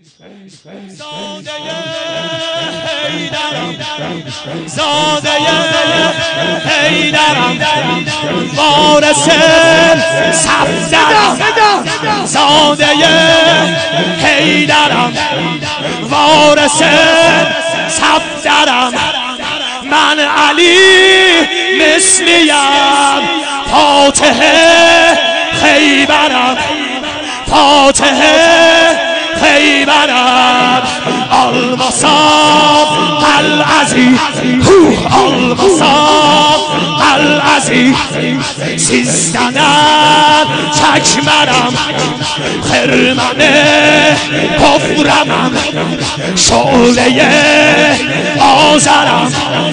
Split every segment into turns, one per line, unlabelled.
زاده حیدرم زاده حیدرم وارث صفدرم زاده حیدرم وارث صفدرم من علی مثلیم فاتح خیبرم فاتح خیبرم المصاب العزیز المصاب العزیز سیستنم چکمرم خرمن کفرمم شعله آزرم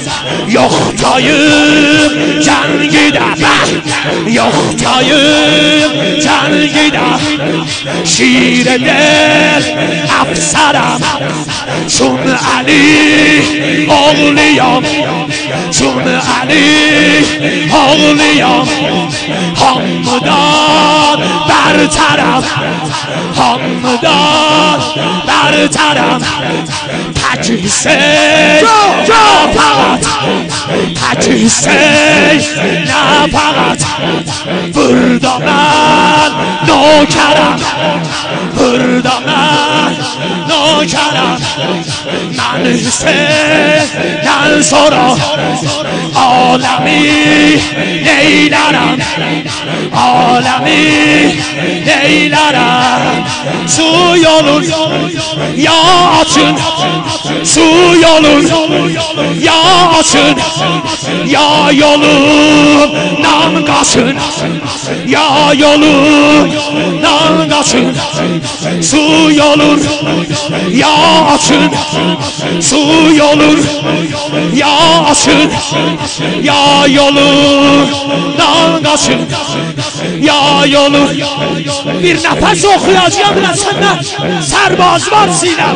یختاییم جنگیدم یختاییم جنگیدم شیر دل افسرم چون علی اولیام چون علی اولیام همدان برترم همدان برترم تجیسی نه فقط تجیسی نه فقط بردامن نوکرم بردامن نوکرم من ننصرم عالمی نیلرم عالمی نیلرم şu yolun ya açın şu yolun ya açın ya yolundan kaçın ya yolundan kaçın şu yolun ya açın şu yolun ya açın ya yolundan kaçın ya yolun bir nefes okuyacağım senden serbaz var sinem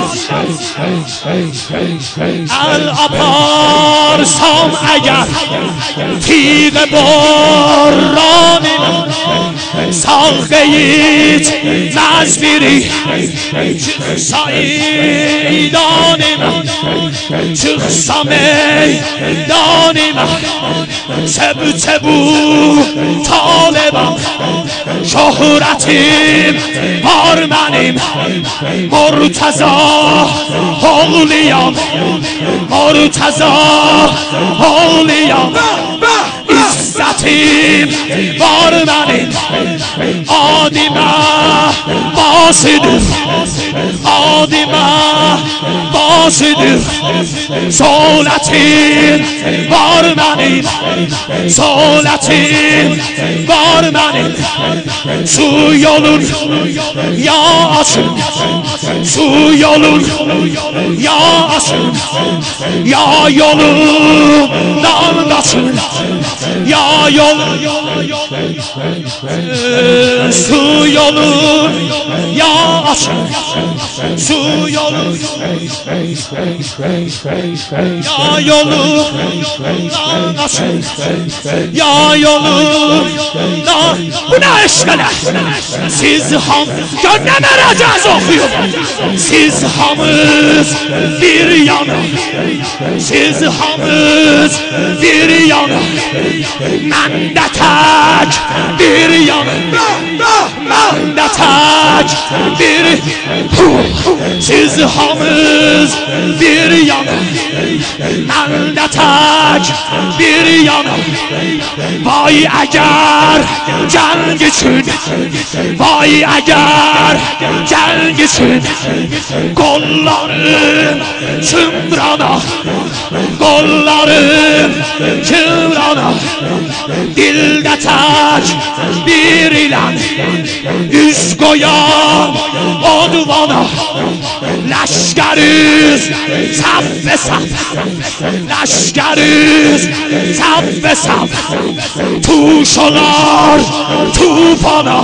el aparsam eğer tiğ borranım sağ geyit mezbiri çıksa idanım çıksa meydanım sebtebu talebam şöhretim var benim Murtaza oğluyam Murtaza oğluyam İzzetim var benim adime basıdır adime basıdır soletim var benim soletim var benim şu yolun ya açın şu yolun ya açın ya yolundan kaçın ya yol şu yolun ya açın şu yolun ya yolundan açın ya yolundan bu ne eşkeler siz ham gönlem ereceğiz okuyup siz hamız bir yana siz hamız bir yana ben de tek bir yana ben de tek bir siz hamız bir yana ben de tek bir yana vay eğer cenk için vay eğer cenk için kollarım çımrana kollarım çımrana dilde tek bir ilan yüz koyan o duvana leşkeriz saf ve saf leşkeriz saf ve saf tuşalar tufana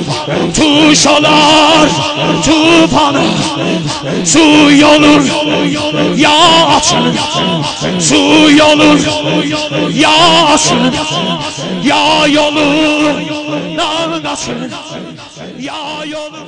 tuşalar tufana şu yolun ya açın şu yolun ya açın ya yolun kaçın ya yolun